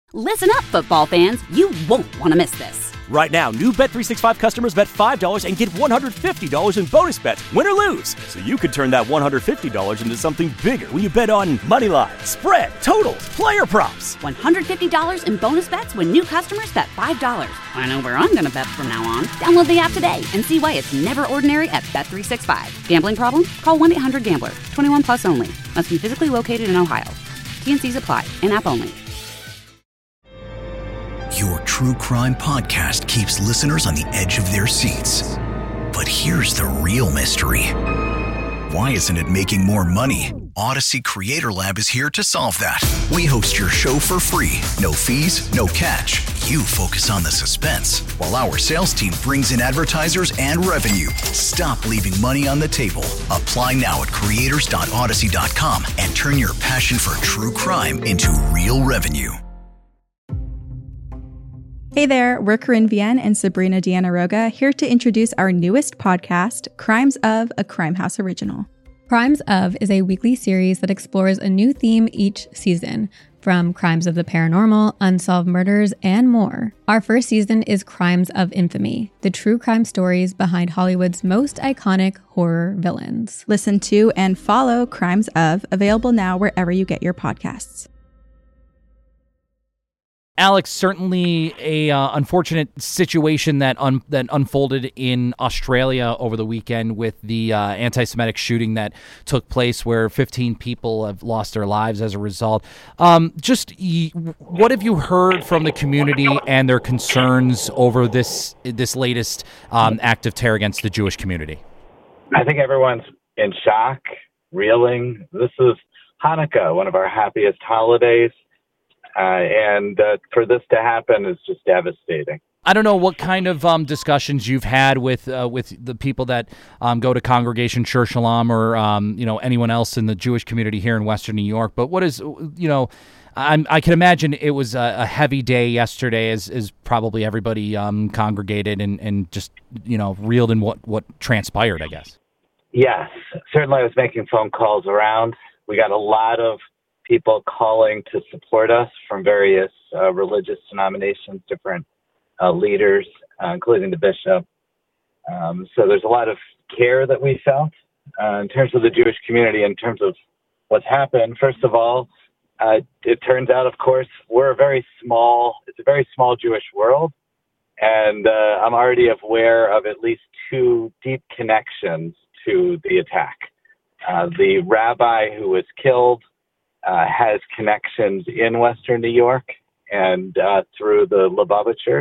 Listen up, football fans. You won't want to miss this. Right now, new Bet365 customers bet $5 and get $150 in bonus bets, win or lose. So you could turn that $150 into something bigger when you bet on money line, spread, totals, player props. $150 in bonus bets when new customers bet $5. I know where I'm going to bet from now on. Download the app today and see why it's never ordinary at Bet365. Gambling problem? Call 1-800-GAMBLER. 21 plus only. Must be physically located in Ohio. T&Cs apply. In-app only. Your true crime podcast keeps listeners on the edge of their seats. But here's the real mystery. Why isn't it making more money? Odyssey Creator Lab is here to solve that. We host your show for free. No fees, no catch. You focus on the suspense, while our sales team brings in advertisers and revenue. Stop leaving money on the table. Apply now at creators.odyssey.com and turn your passion for true crime into real revenue. Hey there, we're Corinne Vienne and Sabrina Diana-Roga here to introduce our newest podcast, Crimes of, a Crime House original. Crimes of is a weekly series that explores a new theme each season, from crimes of the paranormal, unsolved murders, and more. Our first season is Crimes of Infamy, the true crime stories behind Hollywood's most iconic horror villains. Listen to and follow Crimes of, available now wherever you get your podcasts. Alex, certainly a unfortunate situation that unfolded in Australia over the weekend with the anti-Semitic shooting that took place, where 15 people have lost their lives as a result. What have you heard from the community and their concerns over this latest act of terror against the Jewish community? I think everyone's in shock, reeling. This is Hanukkah, one of our happiest holidays. And for this to happen is just devastating. I don't know what kind of discussions you've had with the people that go to Congregation Church Shalom or anyone else in the Jewish community here in Western New York. But what is I can imagine it was a heavy day yesterday, as probably everybody congregated and just reeled in what transpired, I guess. Yes, certainly I was making phone calls around. We got a lot of people calling to support us from various religious denominations, different leaders, including the bishop. So there's a lot of care that we felt in terms of the Jewish community, in terms of what's happened. First of all, it turns out, of course, it's a very small Jewish world. And I'm already aware of at least two deep connections to the attack. The rabbi who was killed has connections in Western New York and through the Lubavitchers,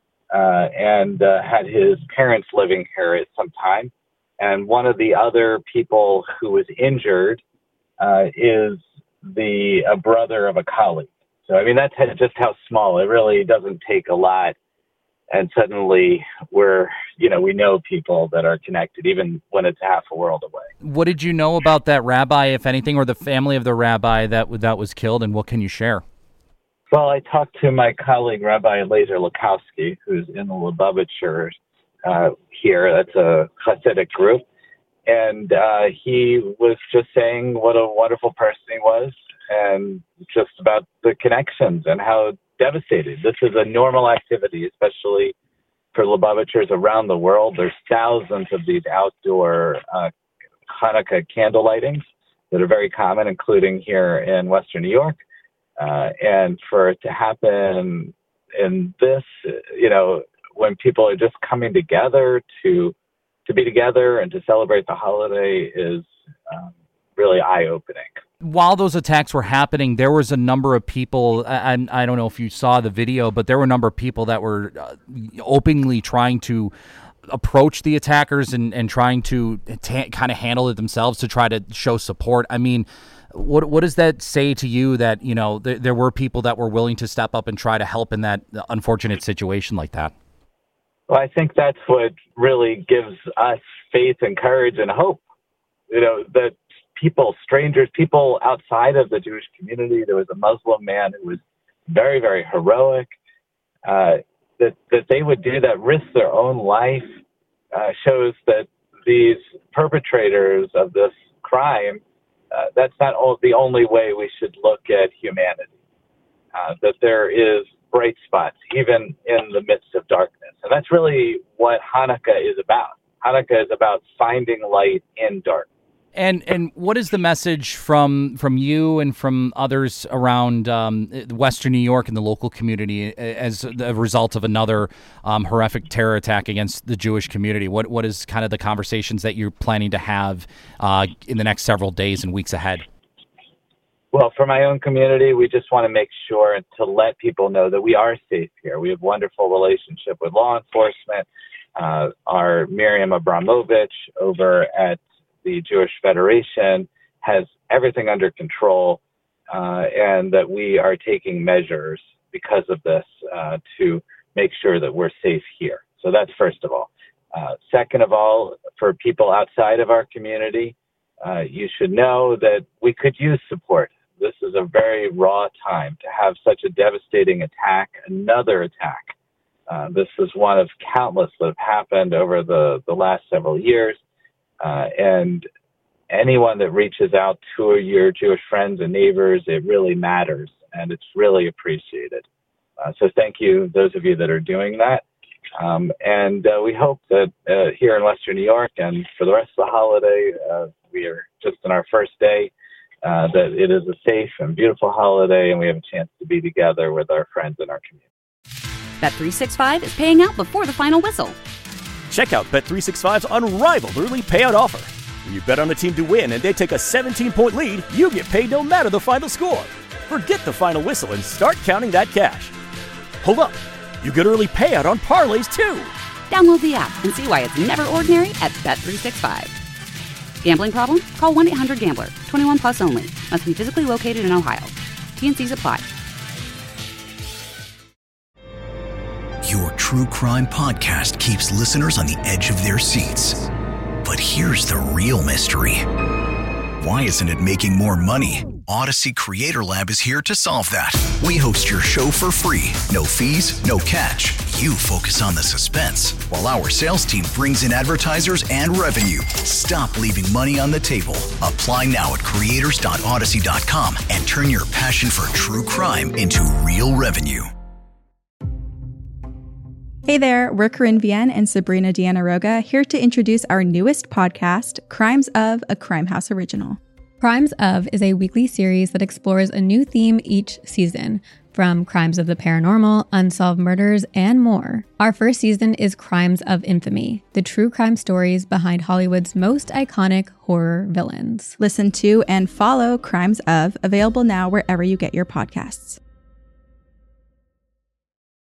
and had his parents living here at some time. And one of the other people who was injured is the brother of a colleague. So, I mean, that's just how small. It really doesn't take a lot. And suddenly we know people that are connected, even when it's half a world away. What did you know about that rabbi, if anything, or the family of the rabbi that was killed, and what can you share? Well, I talked to my colleague, Rabbi Lazer Lukowski, who's in the Lubavitcher here. That's a Hasidic group. And he was just saying what a wonderful person he was, and just about the connections and how devastated. This is a normal activity, especially for Lubavitchers around the world. There's thousands of these outdoor Hanukkah candle lightings that are very common, including here in Western New York. And for it to happen in this, when people are just coming together to be together and to celebrate the holiday is really eye-opening. While those attacks were happening, there was a number of people, and I don't know if you saw the video, but there were a number of people that were openly trying to approach the attackers and trying to kind of handle it themselves to try to show support. I mean, what does that say to you that, there were people that were willing to step up and try to help in that unfortunate situation like that? Well, I think that's what really gives us faith and courage and hope, that strangers, people outside of the Jewish community. There was a Muslim man who was very, very heroic, that they would do that, risk their own life, shows that these perpetrators of this crime, that's not the only way we should look at humanity. that there is bright spots, even in the midst of darkness. And that's really what Hanukkah is about. Hanukkah is about finding light in darkness. And what is the message from you and from others around Western New York and the local community as a result of another horrific terror attack against the Jewish community? What is kind of the conversations that you're planning to have in the next several days and weeks ahead? Well, for my own community, we just want to make sure and to let people know that we are safe here. We have a wonderful relationship with law enforcement. Our Miriam Abramovich over at the Jewish Federation has everything under control, and that we are taking measures because of this to make sure that we're safe here. So that's first of all. Second of all, for people outside of our community, you should know that we could use support. This is a very raw time to have such a devastating attack, another attack. This is one of countless that have happened over the last several years. And anyone that reaches out to your Jewish friends and neighbors, it really matters, and it's really appreciated. So thank you, those of you that are doing that. And we hope that here in Western New York and for the rest of the holiday, we are just in our first day, that it is a safe and beautiful holiday, and we have a chance to be together with our friends in our community. Bet365 is paying out before the final whistle. Check out Bet365's unrivaled early payout offer. When you bet on a team to win and they take a 17-point lead, you get paid no matter the final score. Forget the final whistle and start counting that cash. Hold up. You get early payout on parlays, too. Download the app and see why it's never ordinary at Bet365. Gambling problem? Call 1-800-GAMBLER. 21 plus only. Must be physically located in Ohio. T&Cs apply. Your true crime podcast keeps listeners on the edge of their seats. But here's the real mystery. Why isn't it making more money? Odyssey Creator Lab is here to solve that. We host your show for free. No fees, no catch. You focus on the suspense, while our sales team brings in advertisers and revenue. Stop leaving money on the table. Apply now at creators.odyssey.com and turn your passion for true crime into real revenue. Hey there, we're Corinne Vienne and Sabrina Diana-Roga here to introduce our newest podcast, Crimes of, a Crime House original. Crimes of is a weekly series that explores a new theme each season, from crimes of the paranormal, unsolved murders, and more. Our first season is Crimes of Infamy, the true crime stories behind Hollywood's most iconic horror villains. Listen to and follow Crimes of, available now wherever you get your podcasts.